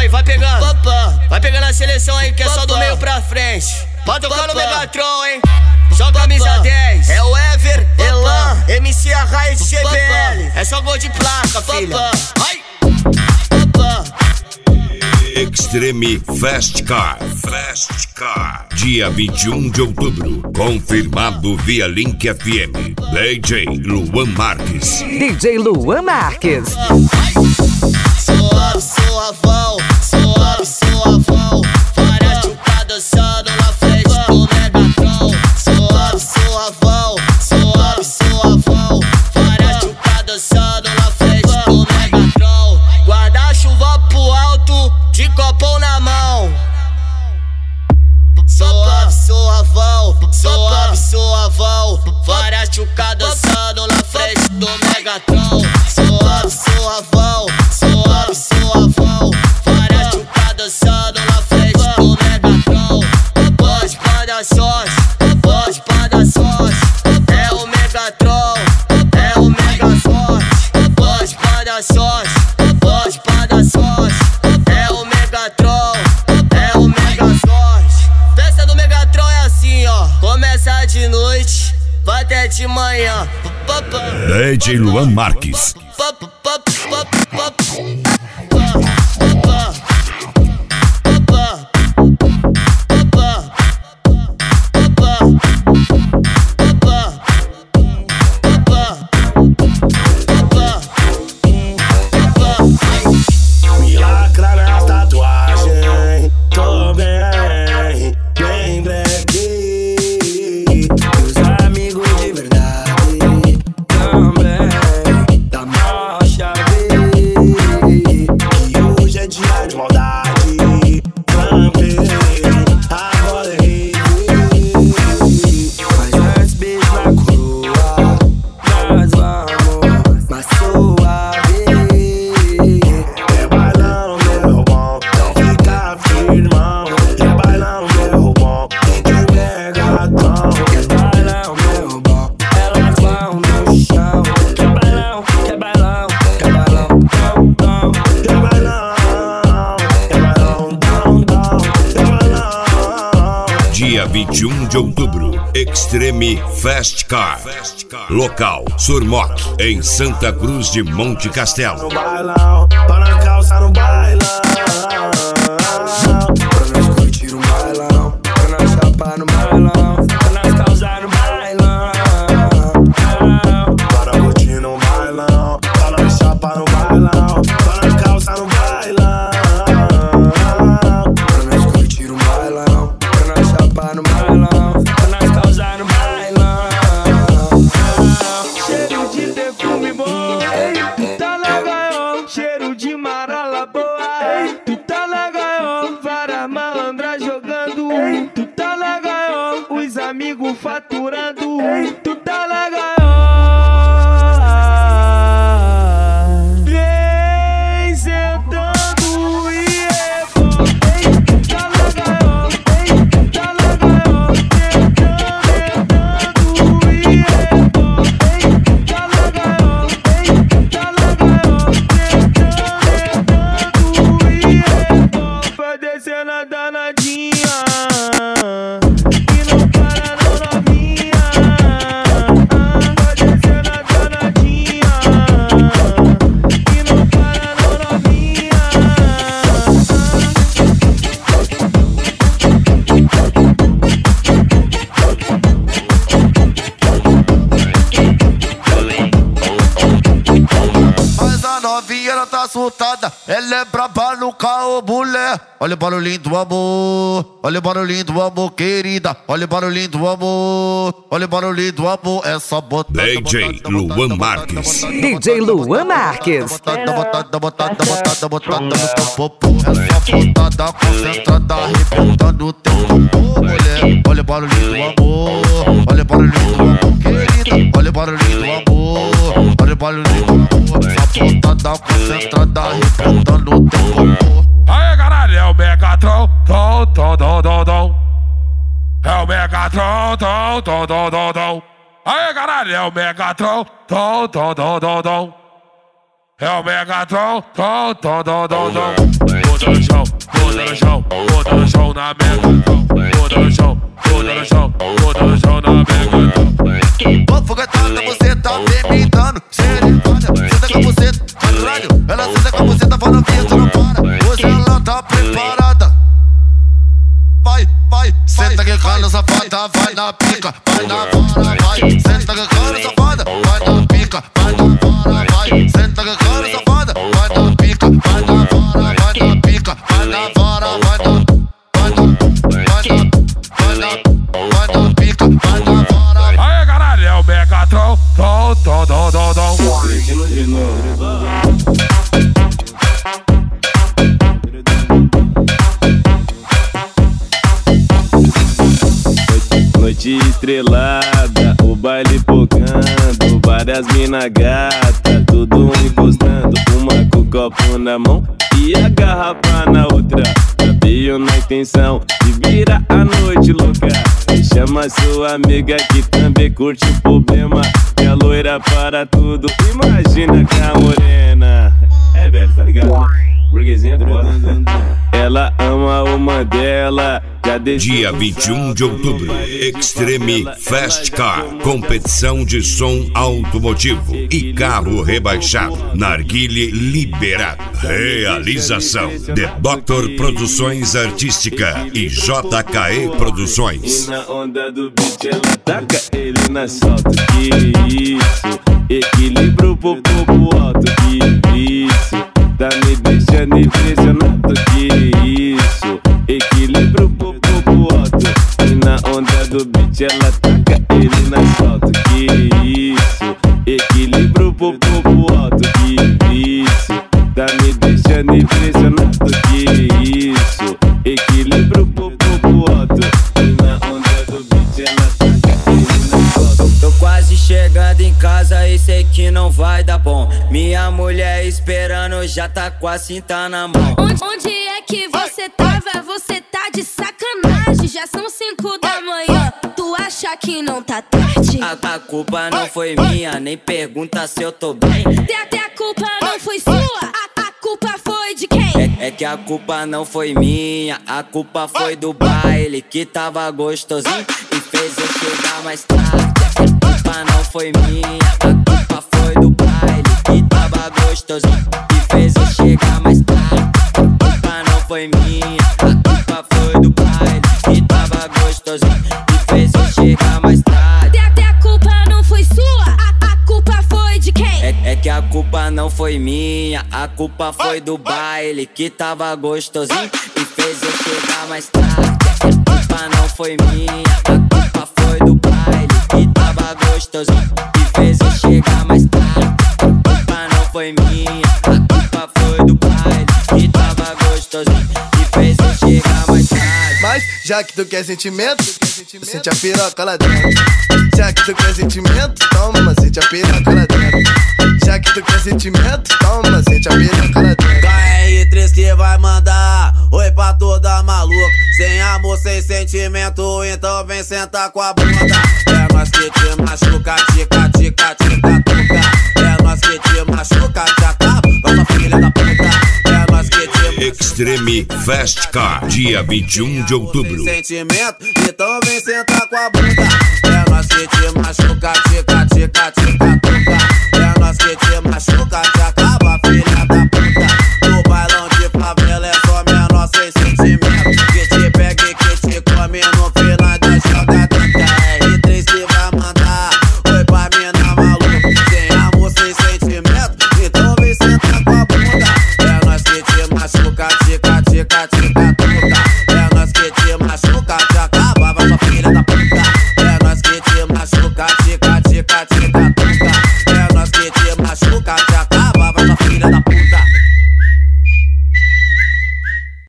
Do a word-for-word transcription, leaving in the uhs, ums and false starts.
aí, vai pegando. Vai pegando a seleção aí que é só do meio pra frente. Pode tocar no Megatron, hein? Só camisa dez. É o Ever, Elan, M C Arraia de G B L. É só gol de placa, filha. Ai! Extreme Fast Car. Fast Car. Dia vinte e um de outubro. Confirmado via Link F M. D J Luan Marques. D J Luan Marques. Suave, suavão, suave, suavão. Várias chupadas dançando na frente do Megatron. Suave, suavão, suave, suavão. Várias chupadas dançando na frente do Megatron. Guarda-chuva pro alto, de copão na mão. Suave, suavão, suave, suavão. Várias chucadas dançando na frente do Megatron. Suave, suavão, suave, suavão. Várias chucadas dançando na frente do Megatron. Pode pra dar sorte, pode pra dar sorte. É o Megatron, é o Megaforte. Pode pra dar sorte, pode pra dar sorte. É o Megatron, é o Megaforte. Festa do Megatron é assim, ó. Começa de noite, vai até de manhã. D J Luan Marques. Me lacra nas tatuagens, tô bem, bem black. Os amigos de verdade também, da maior chave. Que hoje é dia de maldade, também, agora errei. Mas antes beijo na coroa, nós vamos mais suave. É bailão, meu bom, não fica firmão. É bailão, meu bom, tem Megatron. É bailão, meu bom, elas vão no chão. Que bailão, que bailão, que bailão, dom, dom. Que bailão, que bailão, dom, dom. Que bailão. Dia vinte e um de outubro. Extreme Fast Car. Local Surmoc, em Santa Cruz de Monte Castelo. No bailão, pá na calça no bailão. Pra nós curtir um bailão, pra nós chapar no bailão, pra nós causar no bailão. Para curtir no bailão, pra nós chapar no bailão, pra nós causar no bailão. Pra nós curtir um bailão, pra nós chapar no bailão, pra nós causar no bailão. Cheiro de perfume bom, ei, tu tá na gaiola. Cheiro de marala boa, ei, tu tá na gaiola. Várias malandras jogando, ei, tu tá na gaiola. Os amigos faturando, ei, tu tá na gaiola. Vem sentando e é bom, ei, tu tá na gaiola, ei, tu tá na gaiola. Tentando, tentando e é bom, ei, tu tá na gaiola, ei, tu tá na gaiola. Tentando, tentando e é bom. Vai descendo a danadinha e não para não, novinha. Vai descendo a danadinha e não para não, novinha. Mas a novinha ela tá assustada, ela é braba no carro, mulher. Olha o barulhinho do amor, olha o barulhinho do amor, querida. Olha o barulhinho do amor, olha o barulhinho do amor. Essa botada, D J Luan Marques. D J Luan Marques. botada, botada, botada, botada, botada no teu popô. Essa botada concentrada, arrebentando o teu popô, mulher. Olha o barulhinho do amor, olha o barulhinho do amor, querida. Olha o barulhinho do amor, olha o barulhinho do amor. Essa botada concentrada, arrebentando o teu popô. Aê, caralho, é o Megatron, tom, tom, tom, tom, tom. É o Megatron, tom, tom, tom, tom, tom. Aê, caralho, é o Megatron, tom, tom, tom, tom, tom. É o Megatron, tom, tom, tom, tom, tom. bota no chão, bota no chão, bota no chão na Megatron. Bota no chão, bota no chão, bota no chão na Megatron. Ô foguetada, você tá me imitando. Xerecada, senta com você, caralho. Ela senta com você, tá falando que tu não para. Hoje ela tá preparada. Vai, vai, senta que cana, safada, vai na pica, vai na vara, vai. Senta que cana, safada, vai na pica, vai na vara, vai. Senta que cana, safada, vai na pica, vai na vara, vai na pica, vai na vara, vai na, vai na, vai na, vai na, vai na pica, vai na vara. Aê, caralho, é o Megatron, tom, tom, tom, tom, tom. Noite estrelada, o baile pocando, várias mina gata, tudo encostando, uma com o copo na mão e a garrafa na outra. Sabia na intenção de virar a noite louca. E chama sua amiga que também curte o problema. E a loira para tudo, imagina com a morena. É velho, tá ligado? Burguesinha do ela ama o Mandela. Dia vinte e um de outubro, Extreme Fast Car, competição de som automotivo e carro rebaixado, narguile liberado. Realização The doutor Produções Artística e J K E Produções. Na onda do beat ela taca ele na salto. Que isso, equilíbrio pro povo alto. Que isso, tá me deixando impressionado. Que isso, equilíbrio pro povo alto. E na onda do beat ela taca ele na salto. Que isso, equilíbrio pro povo alto. Que isso, tá me deixando impressionado. Que isso, equilíbrio pro povo alto. E na onda do beat ela taca ele na salto. Tô quase chegando em casa e sei que não vai dar bom. Minha mulher esperando, já tá com a cinta na mão. Onde, onde é que você tava? Você tá de sacanagem. Já são cinco da manhã, tu acha que não tá tarde? A, a culpa não foi minha, nem pergunta se eu tô bem. Até a culpa não foi sua, a, a culpa foi de quem? É, é que a culpa não foi minha, a culpa foi do baile que tava gostosinho e fez eu chegar mais tarde. A culpa não foi minha, a culpa foi do baile que tava gostosinho e fez eu chegar mais tarde. A culpa não foi minha, a culpa foi do baile que tava gostosinho e fez eu chegar mais tarde. Até a culpa não foi sua, a, a culpa foi de quem? É, é que a culpa não foi minha, a culpa foi do baile que tava gostosinho e fez eu chegar mais tarde. A culpa não foi minha, a culpa foi do baile que tava gostosinho e fez eu chegar mais tarde. A culpa não foi minha, a culpa foi do baile que tava gostosinho e fez eu chegar mais tarde. Mas já que tu quer sentimento, sente a piroca lá dentro. Já que tu quer sentimento, toma, sente a piroca lá dentro. Já que tu quer sentimento, toma, sente a piroca lá dentro. K R três que vai mandar oi pra toda maluca. Sem amor, sem sentimento, então vem sentar com a bunda. É nós que te machuca, tica, tica, tica, tuca. É nós que te machuca, te acaba, nossa filha da puta. É nós que te machuca. Extreme Fast Car, dia vinte e um de outubro. Sem sentimento, então vem sentar com a bunda. É nós que te machuca, tica, tica, tica, tuca.